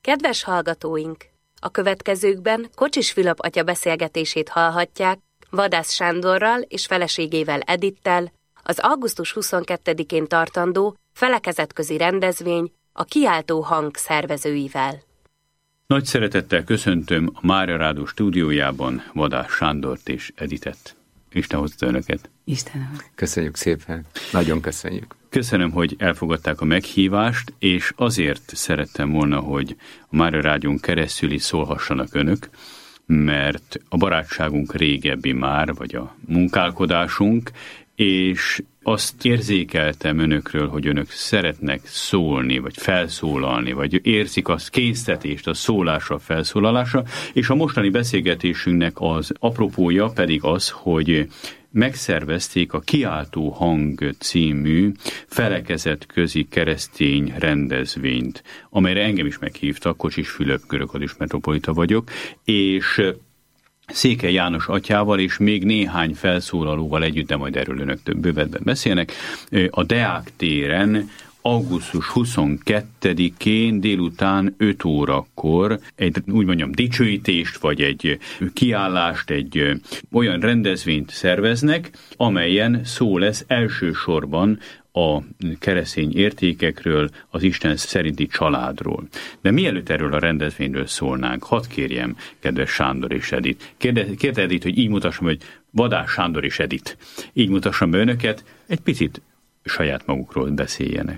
Kedves hallgatóink! A következőkben Kocsis Fülöp atya beszélgetését hallhatják Vadász Sándorral és feleségével Edittel az augusztus 22-én tartandó felekezetközi rendezvény a Kiáltó Hang szervezőivel. Nagy szeretettel köszöntöm a Mária Rádió stúdiójában Vadász Sándort és Editet. Isten hozta önöket. Istenem. Köszönjük szépen. Nagyon köszönjük. Köszönöm, hogy elfogadták a meghívást, és azért szerettem volna, hogy a Mária Rádión keresztül is szólhassanak önök, mert a barátságunk régebbi már, vagy a munkálkodásunk, és azt érzékeltem önökről, hogy önök szeretnek szólni, vagy felszólalni, vagy érzik a késztetést a szólásra, a felszólalásra, és a mostani beszélgetésünknek az apropója pedig az, hogy megszervezték a Kiáltó Hang című felekezetközi keresztény rendezvényt, amelyre engem is meghívtak, Kocsis Fülöp görögkatolikus metropolita vagyok, és Székely János atyával és még néhány felszólalóval együtt, de majd erről önök több bővebben beszélnek, a Deák téren augusztus 22-én délután 5 órakor egy, úgy mondjam, dicsőítést, vagy egy kiállást, egy olyan rendezvényt szerveznek, amelyen szó lesz elsősorban a keresztény értékekről, az Isten szerinti családról. De mielőtt erről a rendezvényről szólnánk, hadd kérjem, kedves Sándor és Edit. Kérte Edit, hogy így mutassam, hogy Vadász Sándor és Edit. Így mutassam be önöket, egy picit saját magukról beszéljenek.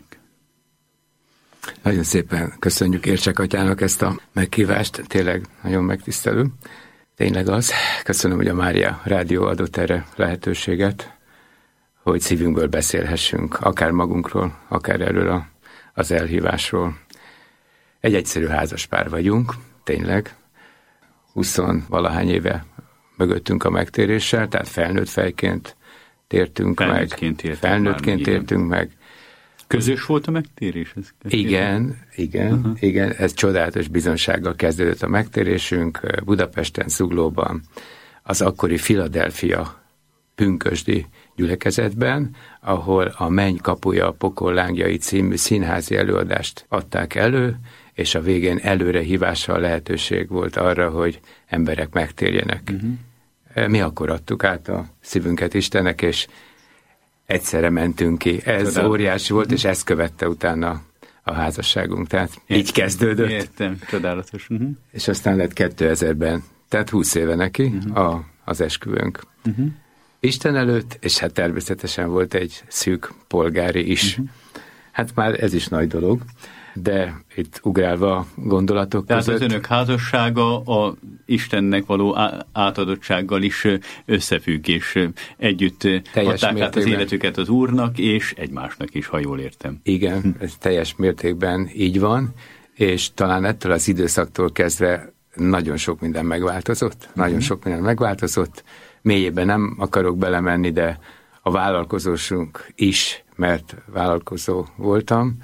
Nagyon szépen köszönjük Ércsek atyának ezt a meghívást, tényleg nagyon megtisztelő. Tényleg az. Köszönöm, hogy a Mária Rádió adott erre lehetőséget, hogy szívünkből beszélhessünk, akár magunkról, akár erről az elhívásról. Egy egyszerű házaspár vagyunk, tényleg. 20-valahány éve mögöttünk a megtéréssel, tehát felnőtt fejként tértünk felnőttként értünk meg. Közös volt a megtérés? Igen, ez csodálatos bizonsággal kezdődött a megtérésünk Budapesten, Zuglóban, az akkori Philadelphia pünkösdi gyülekezetben, ahol a Menny kapuja, a pokol lángjai című színházi előadást adták elő, és a végén előrehívással lehetőség volt arra, hogy emberek megtérjenek. Mi akkor adtuk át a szívünket Istennek, és egyszerre mentünk ki. Ez óriási volt, és ezt követte utána a házasságunk. Tehát így kezdődött. Értem, csodálatos. És aztán lett 2000-ben, tehát 20 éve neki az esküvőnk. Isten előtt, és hát természetesen volt egy szűk polgári is. Hát már ez is nagy dolog, de itt ugrálva a gondolatok tehát között. Az önök házassága a Istennek való átadottsággal is összefügg, és együtt adták át az életüket az Úrnak, és egymásnak is, ha jól értem. Igen, ez teljes mértékben így van, és talán ettől az időszaktól kezdve nagyon sok minden megváltozott. Nagyon sok minden megváltozott. Mélyében nem akarok belemenni, de a vállalkozósunk is, mert vállalkozó voltam,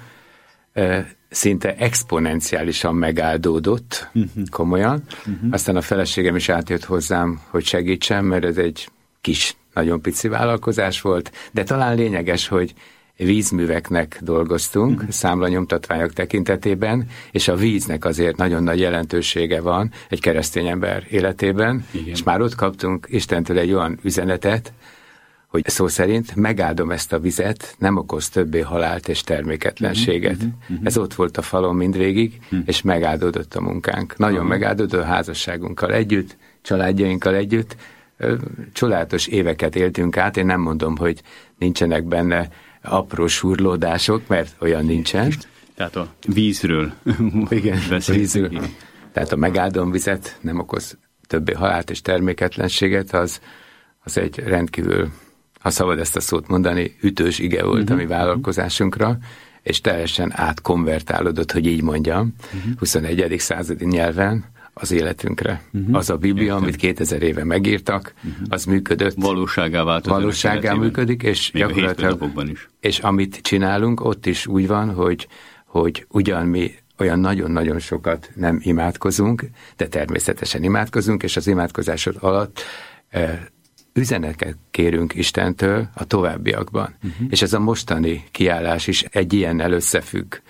szinte exponenciálisan megáldódott, komolyan. Aztán a feleségem is átjött hozzám, hogy segítsen, mert ez egy kis, nagyon pici vállalkozás volt, de talán lényeges, hogy vízműveknek dolgoztunk, számlanyomtatványok tekintetében, és a víznek azért nagyon nagy jelentősége van egy keresztény ember életében, és már ott kaptunk Istentől egy olyan üzenetet, hogy szó szerint megáldom ezt a vizet, nem okoz többé halált és terméketlenséget. Ez ott volt a falon mindvégig, és megáldódott a munkánk. Nagyon megáldódott a házasságunkkal együtt, családjainkkal együtt. Csodálatos éveket éltünk át, én nem mondom, hogy nincsenek benne apró surlódások, mert olyan nincsen. Tehát a vízről. Igen, vízről. Tehát a megáldom vizet nem okoz többé halált és terméketlenséget, az egy rendkívül, ha szabad ezt a szót mondani, ütős ige volt a mi vállalkozásunkra, és teljesen átkonvertálódott, hogy így mondjam, 21. századi nyelven az életünkre. Az a Biblia, amit 2000 éve megírtak, az működött. Valóságá működik, és gyakorlatilag, és amit csinálunk, ott is úgy van, hogy ugyan mi olyan nagyon-nagyon sokat nem imádkozunk, de természetesen imádkozunk, és az imádkozásod alatt üzeneteket kérünk Istentől a továbbiakban. És ez a mostani kiállás is egy ilyennel összefügg.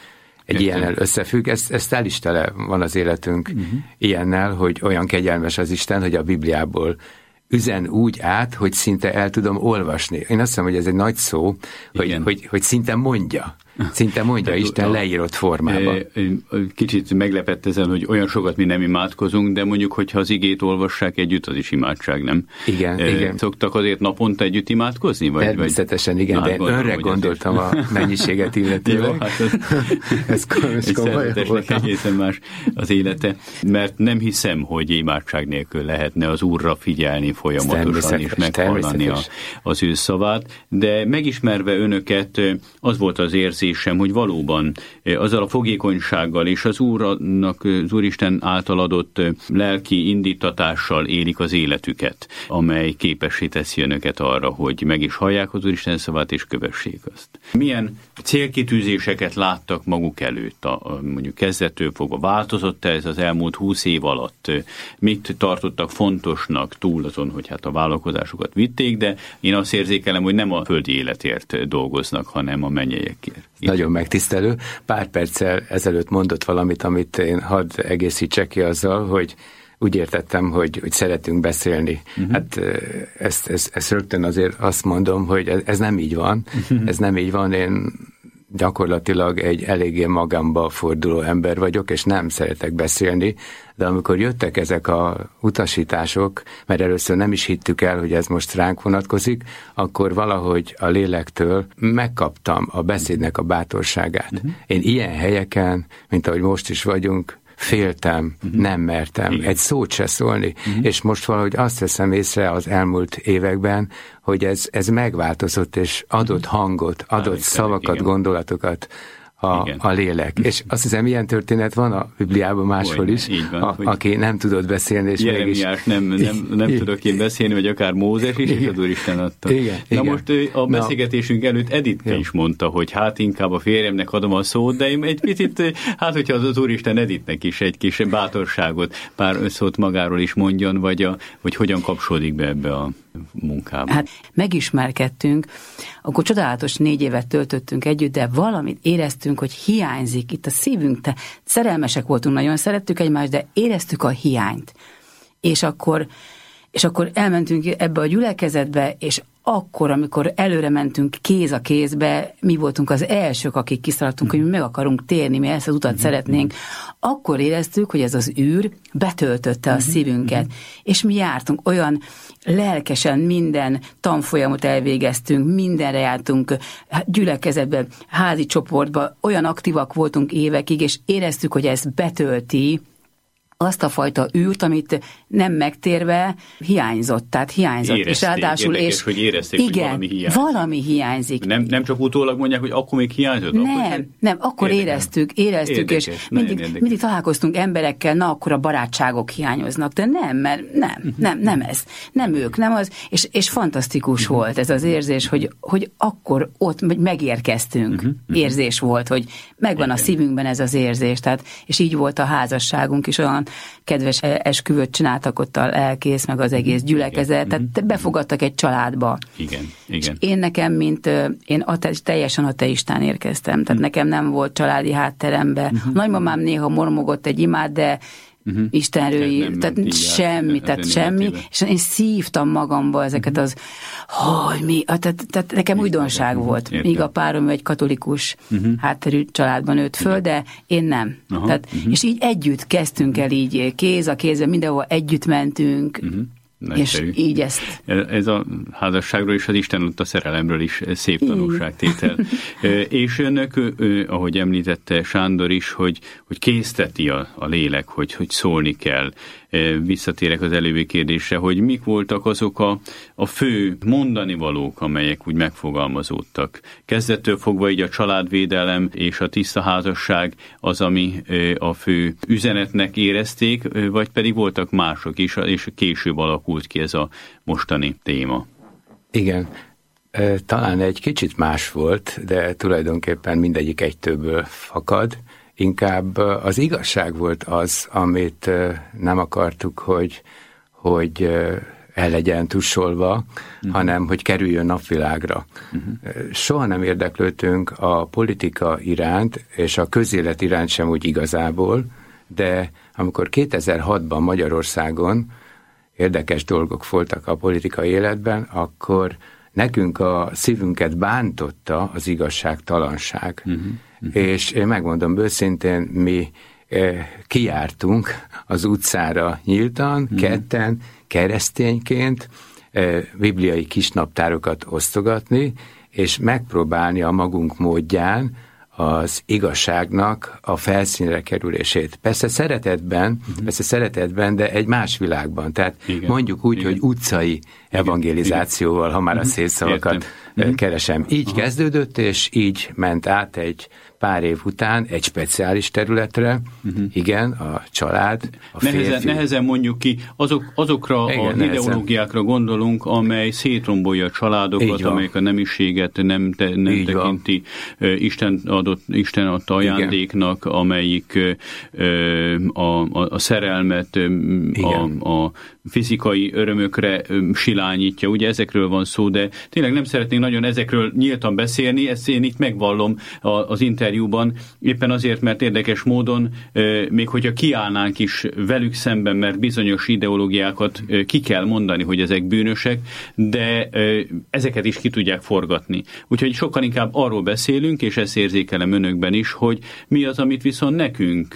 egy ilyennel összefügg, ez el is tele van az életünk ilyennel, hogy olyan kegyelmes az Isten, hogy a Bibliából üzen úgy át, hogy szinte el tudom olvasni. Én azt hiszem, hogy ez egy nagy szó, hogy szinte mondja. Szinte mondja Isten leírott formában. Kicsit meglepett ezen, hogy olyan sokat mi nem imádkozunk, de mondjuk, hogyha az igét olvassák együtt, az is imádság, nem? Igen. Szoktak azért naponta együtt imádkozni? Természetesen, igen, de önre gondoltam a mennyiséget illetőleg. Jó, hát ez komoly volt. Egészen más az élete, mert nem hiszem, hogy imádság nélkül lehetne az Úrra figyelni folyamatosan és meghallani az ő szavát, de megismerve önöket, az volt az érzésem, hogy valóban azzal a fogékonysággal és az Úrnak, az Úristen által adott lelki indítatással élik az életüket, amely képessé teszi önöket arra, hogy meg is hallják az Úristen szavát és kövessék azt. Milyen célkitűzéseket láttak maguk előtt, mondjuk kezdettől fogva? Változott ez az elmúlt 20 év alatt? Mit tartottak fontosnak túl azon, hogy hát a vállalkozásukat vitték, de én azt érzékelem, hogy nem a földi életért dolgoznak, hanem a mennyeiekért. Nagyon megtisztelő. Pár perccel ezelőtt mondott valamit, amit én hadd egészítsek ki azzal, hogy úgy értettem, hogy szeretünk beszélni. Hát ezt rögtön azért azt mondom, hogy ez nem így van. Ez nem így van. Én gyakorlatilag egy eléggé magamba forduló ember vagyok, és nem szeretek beszélni, de amikor jöttek ezek a utasítások, mert először nem is hittük el, hogy ez most ránk vonatkozik, akkor valahogy a lélektől megkaptam a beszédnek a bátorságát. Én ilyen helyeken, mint ahogy most is vagyunk, féltem, nem mertem egy szót se szólni, és most valahogy azt veszem észre az elmúlt években, hogy ez megváltozott, és adott hangot, adott szavakat, gondolatokat a lélek. És azt hiszem, ilyen történet van a Bibliában máshol is, aki nem tudott beszélni, és Jeremiás nem tudok én beszélni, vagy akár Mózes is, és az Úristen adta. Na most a beszélgetésünk előtt Editke is mondta, hogy hát inkább a férjemnek adom a szót, de én egy picit, hát hogyha az Úristen Editnek is egy kis bátorságot, pár szót magáról is mondjon, vagy hogy hogyan kapcsolódik be ebbe a munkába. Hát megismerkedtünk, akkor csodálatos 4 évet töltöttünk együtt, de valamit éreztünk, hogy hiányzik itt a szívünk. Szerelmesek voltunk, nagyon szerettük egymást, de éreztük a hiányt. És akkor elmentünk ebbe a gyülekezetbe, és akkor, amikor előre mentünk kéz a kézbe, mi voltunk az elsők, akik kiszaladtunk, hogy mi meg akarunk térni, mi ezt az utat szeretnénk, akkor éreztük, hogy ez az űr betöltötte a szívünket. És mi jártunk olyan lelkesen, minden tanfolyamot elvégeztünk, mindenre jártunk, gyülekezetbe, házi csoportba, olyan aktívak voltunk évekig, és éreztük, hogy ez betölti azt a fajta űrt, amit nem megtérve hiányzott. Tehát hiányzott. Érezték, és ráadásul, érdekes, hogy érezték, igen, hogy valami hiányzik. Nem csak utólag mondják, hogy akkor még hiányzott? Nem, akkor éreztük, érdekes, és mindig találkoztunk emberekkel, na akkor a barátságok hiányoznak, de nem ez. Nem ők, nem az, és fantasztikus volt ez az érzés, hogy akkor ott megérkeztünk. Érzés volt, hogy megvan a szívünkben ez az érzés, tehát, és így volt a házasságunk is, olyan kedves esküvőt csináltak ott a lelkész, meg az egész gyülekezet, tehát befogadtak egy családba. Igen. És én teljesen ateistán érkeztem, tehát nekem nem volt családi hátterembe. A nagymamám néha mormogott egy imát, de Istenről, tehát semmi, és én szívtam magamba ezeket az, tehát nekem újdonság volt. Míg a párom egy katolikus hátterű családban nőtt föl, de én nem. Tehát, és így együtt kezdtünk el, így kéz a kézben, mindenhol együtt mentünk, Nagyszerű. És így ezt. Ez a házasságról és az Isten ott a szerelemről is szép tanulságtétel. És önök, ahogy említette Sándor is, hogy készteti a lélek, hogy szólni kell. Visszatérek az előbbi kérdésre, hogy mik voltak azok a fő mondani valók, amelyek úgy megfogalmazódtak. Kezdettől fogva így a családvédelem és a tiszta házasság az, ami a fő üzenetnek érezték, vagy pedig voltak mások is, és később alakult ki ez a mostani téma. Igen, talán egy kicsit más volt, de tulajdonképpen mindegyik egytőből fakad. Inkább az igazság volt az, amit nem akartuk, hogy el legyen tussolva, hanem hogy kerüljön napvilágra. Soha nem érdeklődtünk a politika iránt, és a közélet iránt sem úgy igazából, de amikor 2006-ban Magyarországon érdekes dolgok voltak a politikai életben, akkor nekünk a szívünket bántotta az igazságtalanság. És én megmondom őszintén, mi kijártunk az utcára nyíltan, ketten, keresztényként, bibliai kisnaptárokat osztogatni, és megpróbálni a magunk módján az igazságnak a felszínre kerülését. Persze szeretetben, de egy más világban. Tehát mondjuk úgy, hogy utcai evangelizációval, ha már a szélszavakat keresem. Így kezdődött, és így ment át egy pár év után egy speciális területre, igen, a család, a férfi. Nehezen mondjuk ki, azokra az ideológiákra gondolunk, amely szétrombolja a családokat, amelyek a nemiséget nem tekinti Isten adta ajándéknak, amelyik a szerelmet a fizikai örömökre silányítja. Ugye ezekről van szó, de tényleg nem szeretnék nagyon ezekről nyíltan beszélni, ezt én itt megvallom az interjúban, éppen azért, mert érdekes módon, még hogyha kiállnánk is velük szemben, mert bizonyos ideológiákat ki kell mondani, hogy ezek bűnösek, de ezeket is ki tudják forgatni. Úgyhogy sokkal inkább arról beszélünk, és ezt érzékelem önökben is, hogy mi az, amit viszont nekünk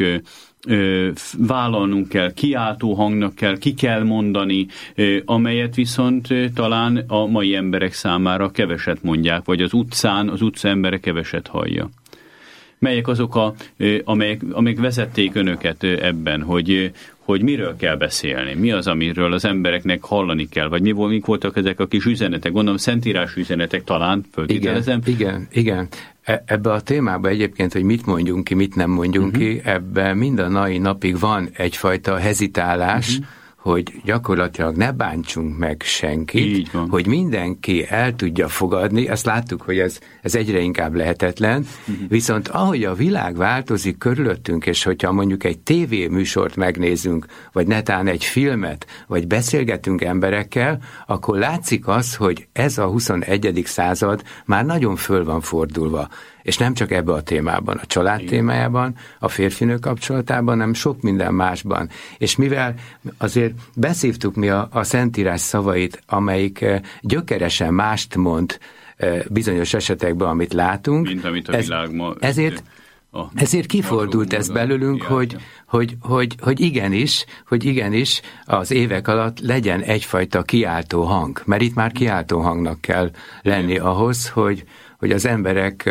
vállalnunk kell, kiáltó hangnak kell, ki kell mondani, amelyet viszont talán a mai emberek számára keveset mondják, vagy az utca embere keveset hallja. Melyek azok, amelyek vezették önöket ebben, hogy miről kell beszélni, mi az, amiről az embereknek hallani kell, vagy mik voltak ezek a kis üzenetek, gondolom szentírású üzenetek talán, föltételezem. Igen. Ebbe a témába egyébként, hogy mit mondjunk ki, mit nem mondjunk ki, ebben mind a mai napig van egyfajta hezitálás, hogy gyakorlatilag ne bántsunk meg senkit, hogy mindenki el tudja fogadni, azt láttuk, hogy ez egyre inkább lehetetlen, viszont ahogy a világ változik körülöttünk, és hogyha mondjuk egy tévéműsort megnézünk, vagy netán egy filmet, vagy beszélgetünk emberekkel, akkor látszik az, hogy ez a 21. század már nagyon föl van fordulva. És nem csak ebbe a témában, a család témájában, a férfinő kapcsolatában, hanem sok minden másban. És mivel azért beszívtuk mi a Szentírás szavait, amelyik gyökeresen mást mond bizonyos esetekben, amit látunk, mint amit a világ ma... Ezért kifordult ez belőlünk, hogy igenis az évek alatt legyen egyfajta kiáltó hang, mert itt már kiáltó hangnak kell lenni ahhoz, hogy az emberek,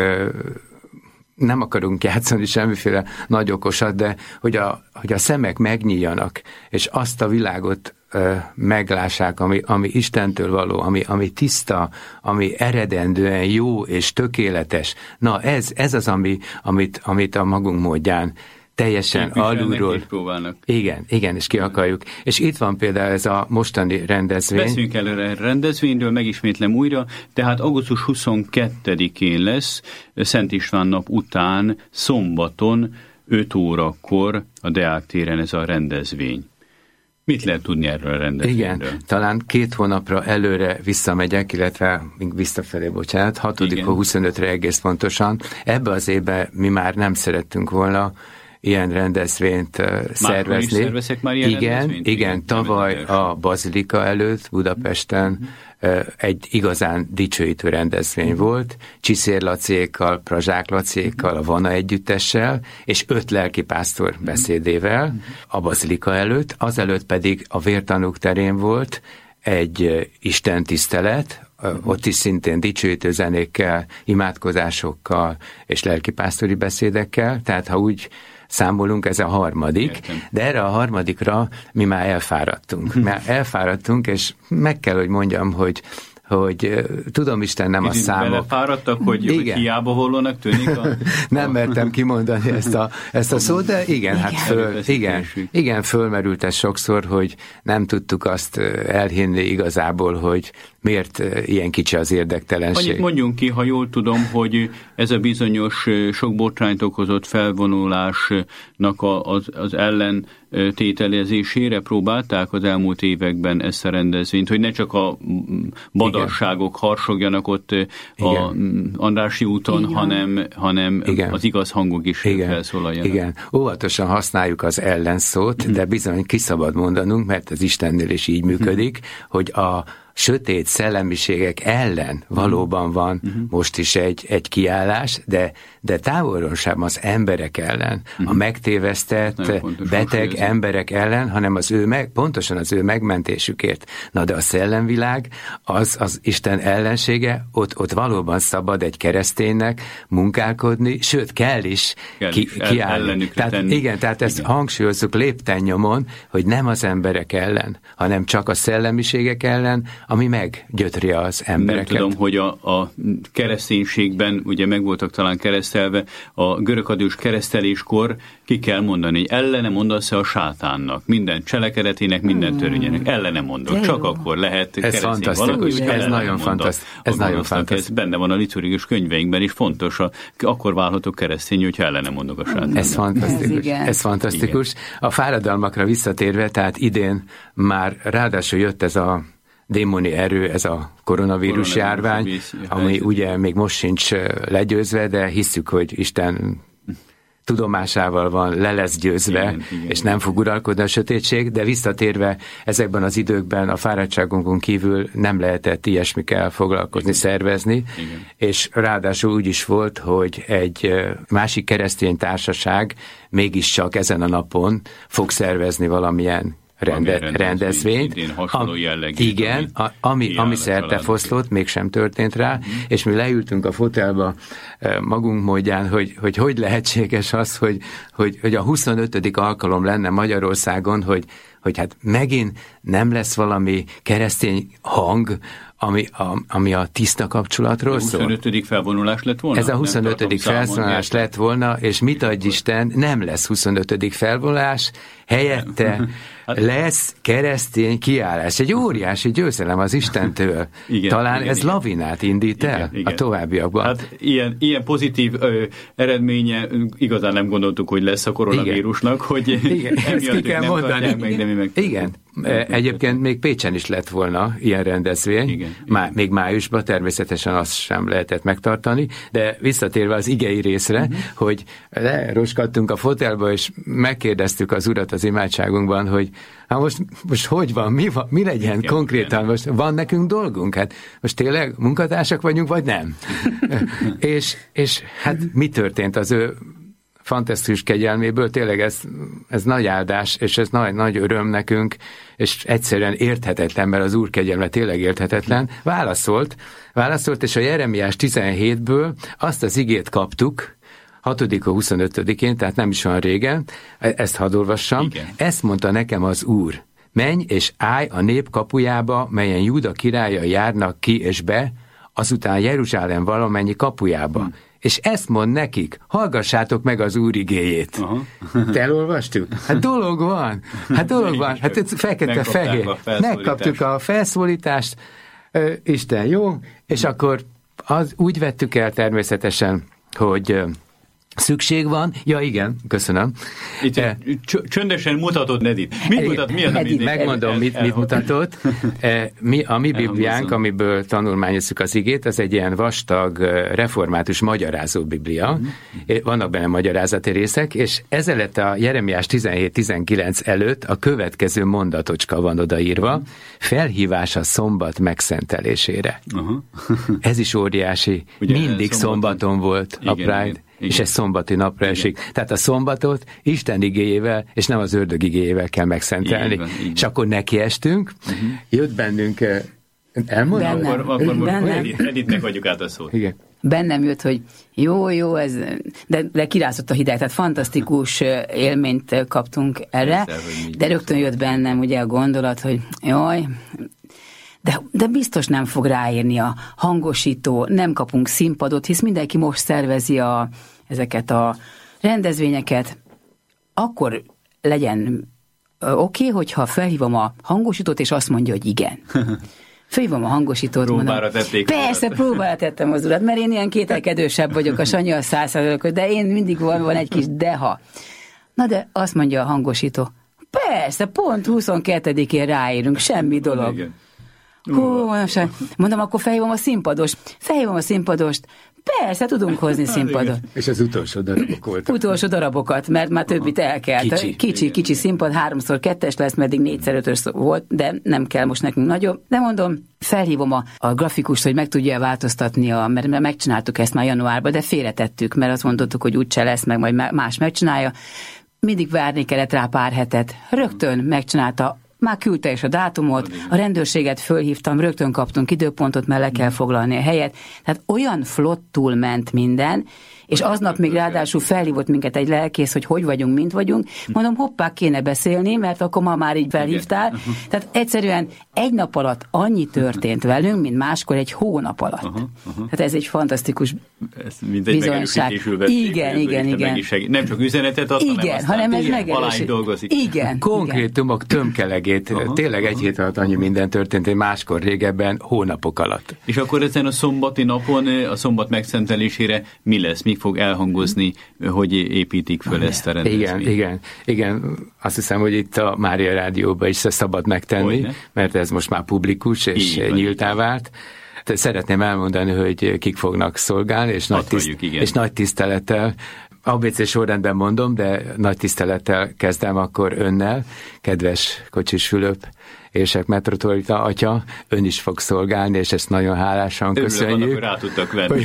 nem akarunk játszani semmiféle nagy okosat, de hogy a szemek megnyíljanak, és azt a világot meglássák, ami Istentől való, ami tiszta, ami eredendően jó és tökéletes. Na ez az, amit a magunk módján teljesen alulról. Igen, és ki akarjuk. És itt van például ez a mostani rendezvény. Beszéljünk előre a rendezvényről, megismétlem újra, tehát augusztus 22-én lesz, Szent István nap után, szombaton, 5 órakor a Deák téren ez a rendezvény. Mit lehet tudni erről a rendezvényről? Igen, talán 2 hónapra előre visszamegyek, illetve visszafelé, 6-tól 25-re egész pontosan. Ebbe az évben mi már nem szerettünk volna ilyen rendezvényt szervezni. Szervezek már ilyen rendezvényt? Igen, tavaly a Bazilika előtt Budapesten egy igazán dicsőítő rendezvény volt, Csiszér Laciékkal, Prazsák Laciékkal, a Vana együttessel, és 5 lelkipásztor beszédével a Bazilika előtt, azelőtt pedig a Vértanúk terén volt egy istentisztelet, ott is szintén dicsőítő zenékkel, imádkozásokkal és lelkipásztori beszédekkel, tehát ha úgy számolunk, ez a 3. Értem. De erre a 3. mi már elfáradtunk. És meg kell, hogy mondjam, hogy tudom, Isten nem a számok. Belefáradtak, hogy hiába hollónak tűnik Nem mertem kimondani ezt a szót, de fölmerült ez sokszor, hogy nem tudtuk azt elhinni igazából, hogy miért ilyen kicsi az érdektelenség. Annyit mondjunk ki, ha jól tudom, hogy ez a bizonyos sok botrányt okozott felvonulásnak az ellentételezésére próbálták az elmúlt években ezt a rendezvényt, hogy ne csak a badarságok harsogjanak ott a Andrássy úton, hanem az igaz hangok is felszólaljanak. Igen, óvatosan használjuk az ellenszót, de bizony ki szabad mondanunk, mert az Istennél is így működik, hogy a sötét szellemiségek ellen valóban van most is egy kiállás, de távolról sem az emberek ellen, a megtévesztett, beteg emberek ellen, hanem pontosan az ő megmentésükért. Na de a szellemvilág, az Isten ellensége, ott valóban szabad egy kereszténynek munkálkodni, sőt kell is kiállni. Tehát ezt hangsúlyozzuk léptennyomon, hogy nem az emberek ellen, hanem csak a szellemiségek ellen, ami meggyötri az embereket. Nem tudom, hogy a kereszténységben, ugye meg voltak talán keresztelve, a görögkatolikus kereszteléskor ki kell mondani, hogy ellene mondasz-e a sátánnak, minden cselekedetének, minden törvényének, ellene mondok. Csak akkor lehet keresztény valaki, hogy ez nagyon fantasztikus. Ez benne van a liturgikus könyveinkben is fontos, akkor válhatok keresztény, hogyha ellene mondok a sátánnak. Ez fantasztikus. A fáradalmakra visszatérve, tehát idén már ráadásul jött ez a démoni erő, ez a koronavírus járvány, ami ugye még most sincs legyőzve, de hisszük, hogy Isten tudomásával van, le lesz győzve, és nem fog uralkodni a sötétség, de visszatérve ezekben az időkben a fáradtságunkon kívül nem lehetett ilyesmikkel foglalkozni, szervezni, és ráadásul úgy is volt, hogy egy másik keresztény társaság mégiscsak ezen a napon fog szervezni valamilyen rendezvényt. Igen, ami szertefoszlott, mégsem történt rá, és mi leültünk a fotelba magunk módján, hogy lehetséges az, hogy a 25. alkalom lenne Magyarországon, hogy hát megint nem lesz valami keresztény hang, ami a tiszta kapcsolatról szól. 25. felvonulás lett volna? Ez a 25. felvonulás lett volna, és mit adj Isten, nem lesz 25. felvonulás, helyette lesz keresztény kiállás. Egy óriási győzelem az Istentől. Talán ez lavinát indít el a továbbiakban. Hát ilyen pozitív eredménye igazán nem gondoltuk, hogy lesz a koronavírusnak, hogy ezt ki kell mondani. Igen. Egyébként még Pécsen is lett volna ilyen rendezvény, még májusban, természetesen azt sem lehetett megtartani, de visszatérve az igei részre, hogy leroskadtunk a fotelba, és megkérdeztük az Urat az imádságunkban, hogy hát most hogy van, mi legyen konkrétan, most van nekünk dolgunk? Hát most tényleg munkatársak vagyunk, vagy nem? és hát mi történt az ő fantasztikus kegyelméből, tényleg ez nagy áldás, és ez nagy öröm nekünk, és egyszerűen érthetetlen, mert az Úr kegyelme tényleg érthetetlen. Válaszolt, és a Jeremiás 17-ből azt az igét kaptuk, 6-25-én, tehát nem is olyan régen, ezt hadd olvassam, ezt mondta nekem az Úr, menj és állj a nép kapujába, melyen Júda királyai járnak ki és be, azután Jeruzsálem valamennyi kapujába. És ezt mond nekik, hallgassátok meg az Úr igéjét. Te elolvastuk? Hát dolog van. Hát ez fekete-fehér. Megkaptuk a felszólítást, Isten jó, és akkor úgy vettük el természetesen, hogy szükség van. Ja, igen, köszönöm. Itt csöndesen mutatod, Nedit. Mit mutat? Mi az, amit megmondom, mit mutatott. A mi Bibliánk, amiből tanulmányozzuk az igét, az egy ilyen vastag, református magyarázó Biblia. Vannak benne magyarázati részek, és ezelőtt a Jeremiás 17-19 előtt a következő mondatocska van odaírva, felhívás a szombat megszentelésére. Ez is óriási. Ugye, mindig szombaton volt a Pride. Igen. És ez szombati napra esik. Tehát a szombatot Isten igéjével, és nem az ördög igéjével kell megszentelni. Igen. És akkor nekiestünk, jött bennünk, elmondom? Akkor most Editnek adjuk át a szót. Igen. Bennem jött, hogy jó, ez, de kirázott a hideg, tehát fantasztikus élményt kaptunk erre, de rögtön jött bennem ugye a gondolat, hogy jaj, de biztos nem fog ráérni a hangosító, nem kapunk színpadot, hisz mindenki most szervezi ezeket a rendezvényeket. Akkor legyen oké, hogyha felhívom a hangosítót, és azt mondja, hogy igen. Fölhívom a hangosítót, Próbára tették. Persze, próbára tettem az urat, mert én ilyen kételkedősebb vagyok, a Sanyi a 100%-os, de én mindig van egy kis deha. Na de azt mondja a hangosító, persze, pont 22-én ráérünk, semmi dolog. Igen. Hú, mondom, akkor felhívom a színpadost, persze, tudunk hozni színpadot. És az utolsó darabok voltak. Utolsó darabokat, mert már többit elkelt. Kicsi színpad, 3x2-es lesz, meddig 4x5-ös volt, de nem kell most nekünk nagyobb. De mondom, felhívom a grafikust, hogy meg tudja változtatni, mert megcsináltuk ezt már januárban, de félretettük, mert azt mondottuk, hogy úgyse lesz, meg majd más megcsinálja. Mindig várni kellett rá pár hetet. Rögtön megcsinálta, már küldte is a dátumot, a rendőrséget fölhívtam, rögtön kaptunk időpontot, mert le kell foglalni a helyet. Tehát olyan flottul ment minden, és aznap még ráadásul felhívott minket egy lelkész, hogy vagyunk, mint vagyunk. Mondom, hoppá, kéne beszélni, mert akkor ma már így felhívtál. Tehát egyszerűen egy nap alatt annyi történt velünk, mint máskor egy hónap alatt. Tehát ez egy fantasztikus bizonyság. Igen. Nem csak üzenetet ad, hanem ez megerősít. Igen. Konkrétumok tömkelegét. Tényleg egy hét alatt annyi minden történt, hogy máskor régebben hónapok alatt. És akkor ezen a szombati napon, a szombat megszentelésére mi lesz? Mi fog elhangozni, hogy építik föl ezt a rendezvényt? Igen. Azt hiszem, hogy itt a Mária Rádióban is szabad megtenni, mert ez most már publikus és nyíltá vált. Szeretném elmondani, hogy kik fognak szolgálni, és nagy tisztelettel, ABC sorrendben mondom, de nagy tisztelettel kezdem akkor önnel, kedves Kocsis Fülöp, Érsek Metropolita atya, ön is fog szolgálni, és ezt nagyon hálásan köszönjük. Örülök, rá tudtak venni,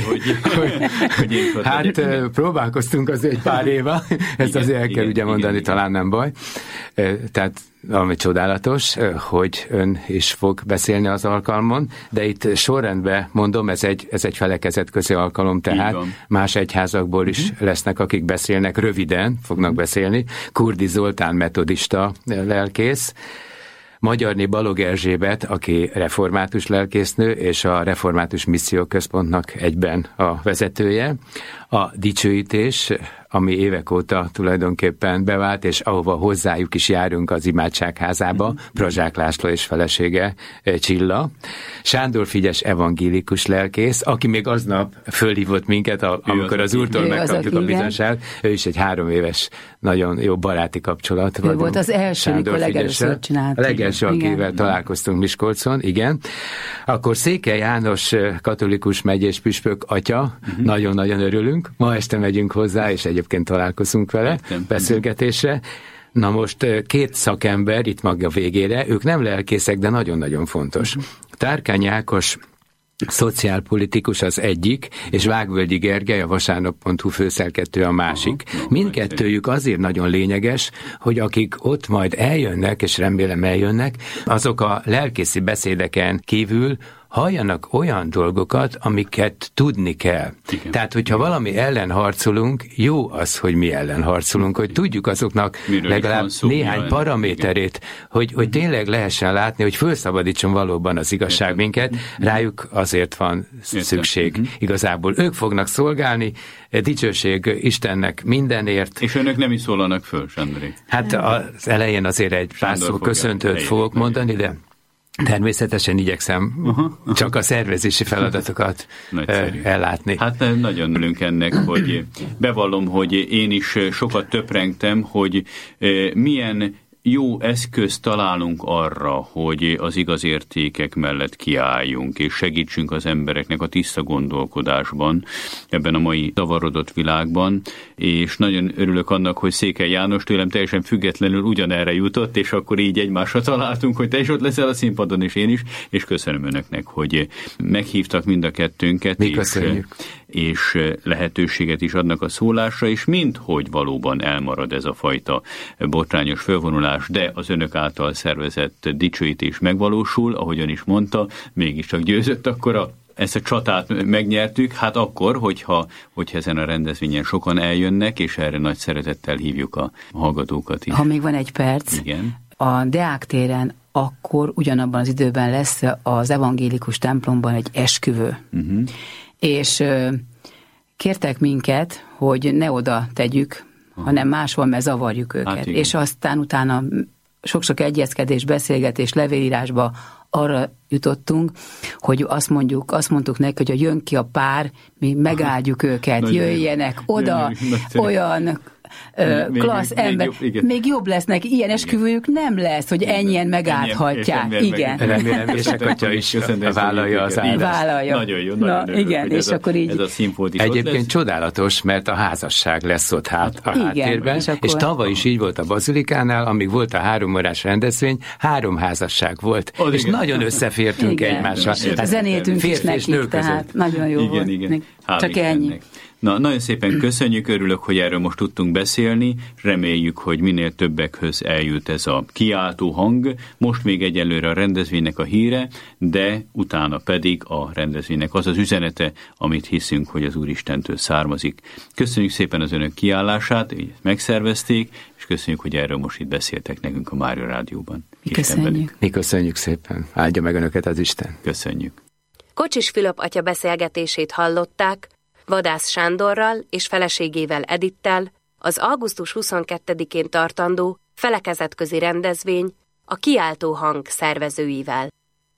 hogy én hát próbálkoztunk azért egy pár éve, ezt azért el kell ugye mondani, talán nem baj. Tehát ami csodálatos, hogy ön is fog beszélni az alkalmon, de itt sorrendben mondom, ez egy felekezetközi alkalom, tehát más egyházakból is lesznek, akik beszélnek, röviden fognak beszélni. Kurdi Zoltán metodista lelkész, Magyarné Balog Erzsébet, aki református lelkésznő, és a Református Misszióközpontnak egyben a vezetője. A dicsőítés, ami évek óta tulajdonképpen bevált, és ahova hozzájuk is járunk az imádságházába, Prazsák László és felesége Csilla. Sándor Figyes evangélikus lelkész, aki még aznap fölhívott minket, amikor az úrtól megkaptuk a bizonságot. Ő is egy 3 éves, nagyon jó baráti kapcsolat. Ő volt az első, mikor legelőször csináltuk. A legelső, akivel találkoztunk Miskolcon, igen. Akkor Székely János katolikus megyés püspök atya, nagyon-nagyon örülünk. Ma este megyünk hozzá, és egyébként találkozunk vele beszélgetésre. Na most 2 szakember itt maga végére, ők nem lelkészek, de nagyon-nagyon fontos. Tárkány Ákos szociálpolitikus az egyik, és Vágvölgyi Gergely, a vasárnap.hu főszerkesztő a másik. Mindkettőjük azért nagyon lényeges, hogy akik ott majd eljönnek, és remélem eljönnek, azok a lelkészi beszédeken kívül halljanak olyan dolgokat, amiket tudni kell. Igen. Tehát, hogyha valami ellen harcolunk, jó az, hogy mi ellen harcolunk, hogy tudjuk azoknak legalább néhány paraméterét, hogy tényleg lehessen látni, hogy felszabadítson valóban az igazság minket, rájuk azért van szükség igazából. Ők fognak szolgálni, dicsőség Istennek mindenért. És önök nem is szólalnak föl, Sándoré? Hát az elején azért egy pár szó köszöntőt fogok mondani, de természetesen igyekszem csak a szervezési feladatokat ellátni. Hát nagyon örülünk ennek, hogy bevallom, hogy én is sokat töprengtem, hogy milyen jó eszközt találunk arra, hogy az igaz értékek mellett kiálljunk, és segítsünk az embereknek a tiszta gondolkodásban ebben a mai zavarodott világban, és nagyon örülök annak, hogy Székely János tőlem teljesen függetlenül ugyanerre jutott, és akkor így egymásra találtunk, hogy te is ott leszel a színpadon, és én is, és köszönöm önöknek, hogy meghívtak mind a kettőnket. Mi köszönjük. És lehetőséget is adnak a szólásra, és minthogy valóban elmarad ez a fajta botrányos fölvonulás, de az önök által szervezett dicsőítés megvalósul, ahogy ön is mondta, mégiscsak győzött, akkor ezt a csatát megnyertük, hát akkor, hogyha ezen a rendezvényen sokan eljönnek, és erre nagy szeretettel hívjuk a hallgatókat is. Ha még van egy perc, igen. A Deák téren akkor ugyanabban az időben lesz az evangélikus templomban egy esküvő. És kértek minket, hogy ne oda tegyük, hanem máshol, mert zavarjuk őket. Hát és aztán utána sok-sok egyezkedés, beszélgetés, levélírásba arra jutottunk, hogy azt mondtuk neki, hogy ha jön ki a pár, mi megáldjuk őket, jöjjenek oda, olyan klassz ember, még jobb lesznek, ilyen esküvőjük nem lesz, hogy ennyien megállhatják. Igen. Remélem, és Atya is vállalja az áldást. Vállalja. Nagyon jó, nagyon igen, és akkor így. Ez a színfolt is egyébként csodálatos, mert a házasság lesz ott a háttérben, és tavaly is így volt a Bazilikánál, amíg volt a 3 órás rendezvény, 3 házasság volt, és nagyon összefértünk egymással. Zenéltünk is nekik, tehát nagyon jó volt. Igen. Csak ennyi. Na, nagyon szépen köszönjük, örülök, hogy erről most tudtunk beszélni, reméljük, hogy minél többekhöz eljut ez a kiáltó hang, most még egyelőre a rendezvénynek a híre, de utána pedig a rendezvénynek az az üzenete, amit hiszünk, hogy az Úristentől származik. Köszönjük szépen az önök kiállását, hogy megszervezték, és köszönjük, hogy erről most itt beszéltek nekünk a Mária Rádióban. Mi köszönjük szépen, áldja meg önöket az Isten. Köszönjük. Kocsis Fülöp atya beszélgetését hallották, Vadász Sándorral és feleségével Edittel az augusztus 22-én tartandó felekezetközi rendezvény a Kiáltó Hang szervezőivel.